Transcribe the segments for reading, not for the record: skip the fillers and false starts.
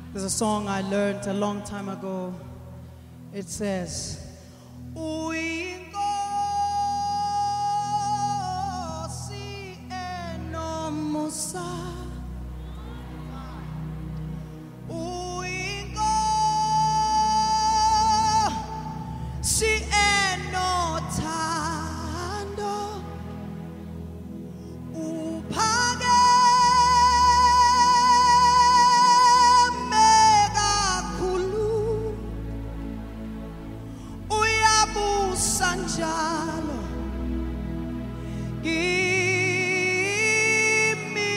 There's a song I learned a long time ago. It says, Uyinkosi enomusa, Uyinkosi enothando, uphakeme kakhulu, uyabusa njalo kimi.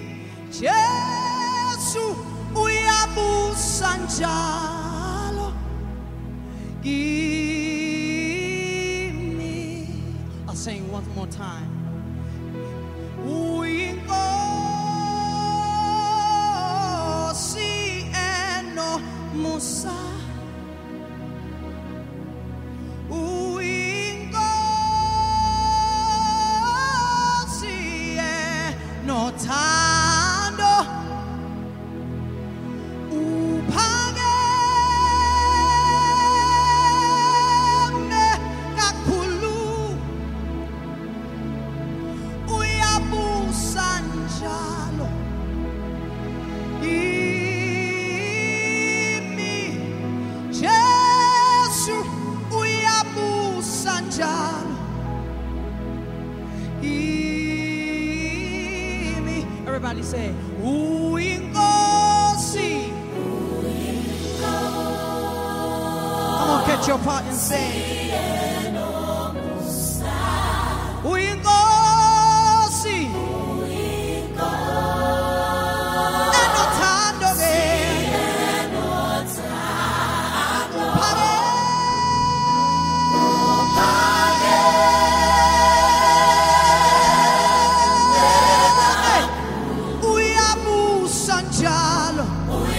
Jesu uyabusa njalo kimi. I'll sing one more time. Uyinkosi enomusa, Uyinkosi enothando, uphakeme kakhulu, uyabusa njalo kimi. Jesu uyabusa njalo kimi. Everybody say, Uyinkosi. Come on, catch your part and sing. Uyinkosi enothando ke, uyabusa njalo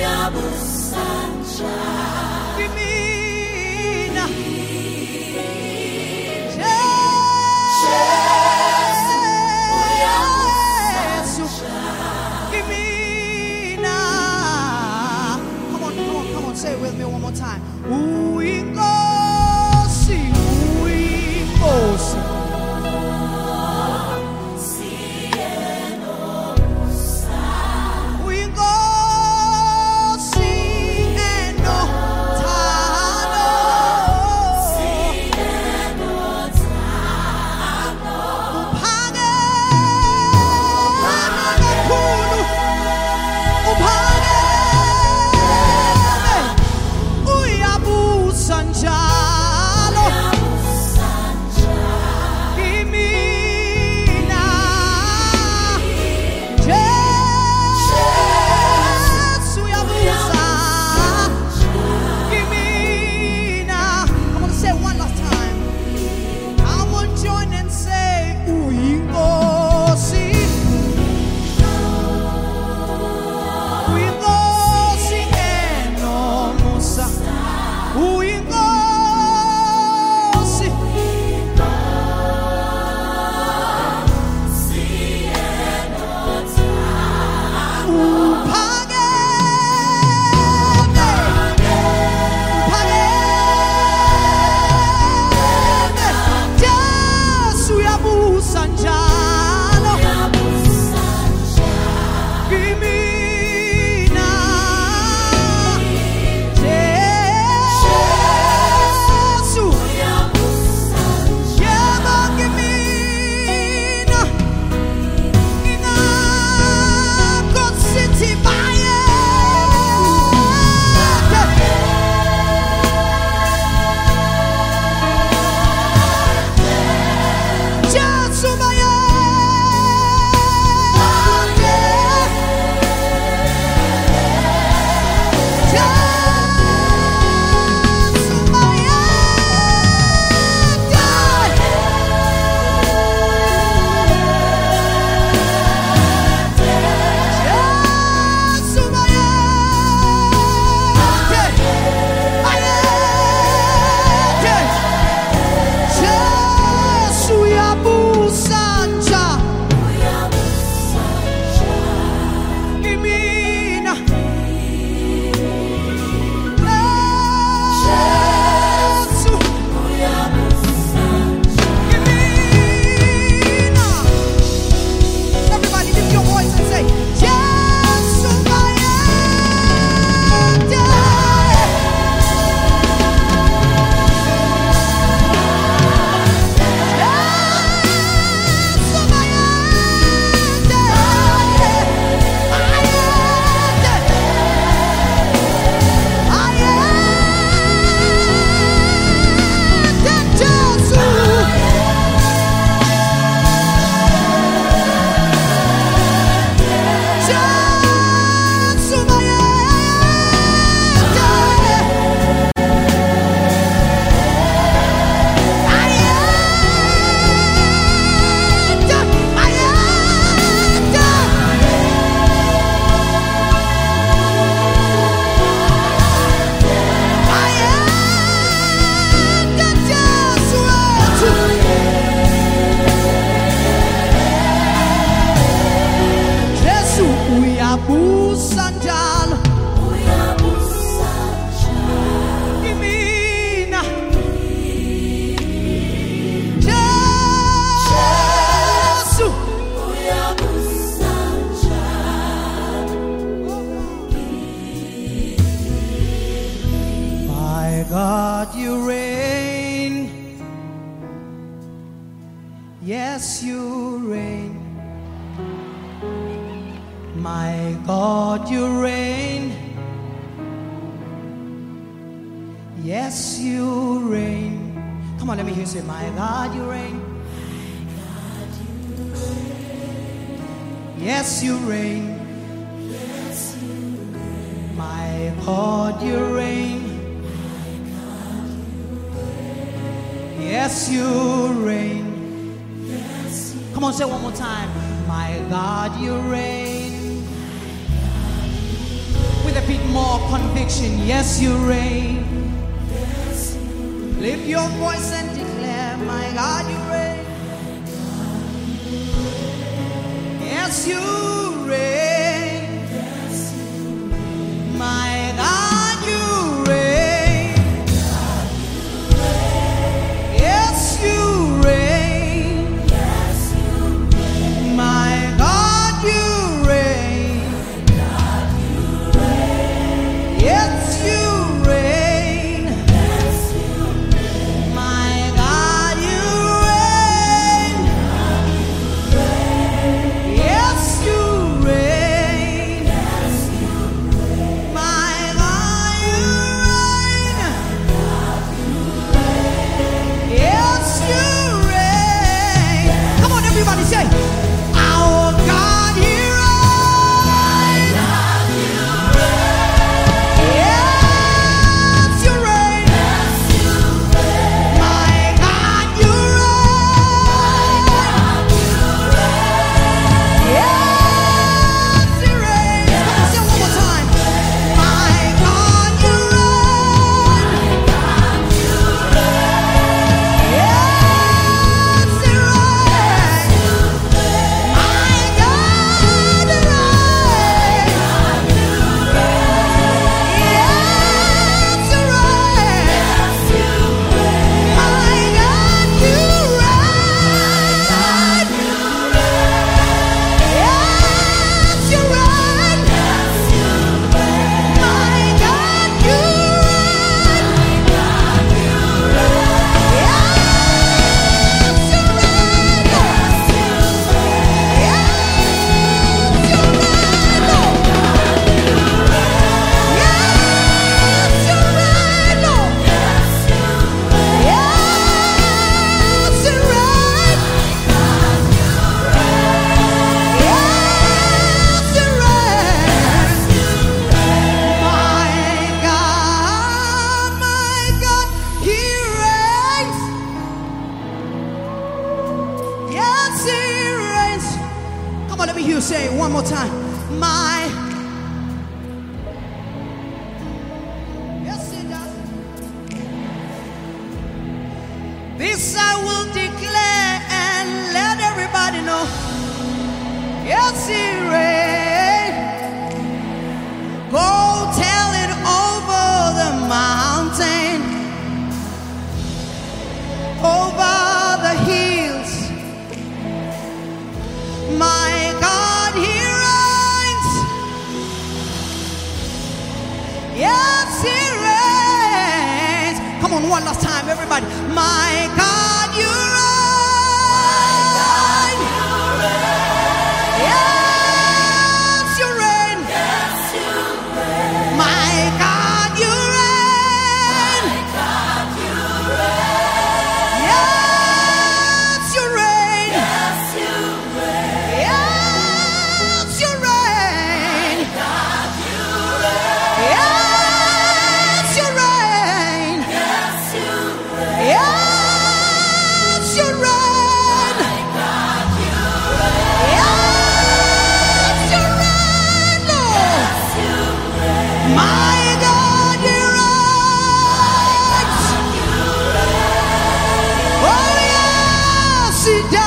kimina. uyabusanjalo imina Jesu my God you reign, yes you reign. My God, you reign. Yes, you reign. Come on, let me hear you say, my God, you reign. Yes, you reign. My God, you reign. Yes, you reign. Come on, say it one more time. My God, you reign. With a bit more conviction, yes, you reign. Lift your voice and declare, my God, you reign. Yes, you reign. My God, you reign. Yes, you reign. My God, you reign. Yes, you reign. My God, you reign. Yes, you reign. My God, you reign. Yes, you reign. Come on, everybody, say, our God, He reigns. Yes, you reign. My God, you reign. Yes, you reign. Come on, say it one more time. My God, you reign. Yes, you reign. My God, you reign. Yes, you reign. My God, you reign. Yes, you reign. My God, you reign. Yes, you reign. Come on, let me hear you say it one more time. My yes, it does. This I will declare and let everybody know. Yes, He reigns. Go tell it over the mountain, over the hills. My God, He reigns. Yes, He reigns. Come on, one last time, everybody. My God, you reign. Yes, you reign. My God, you reign. Yes, you reign. Yes, you reign. Yes, you reign. Yes, you reign. Yes, you reign, Lord. My God, you reign. Oh, yes, He does.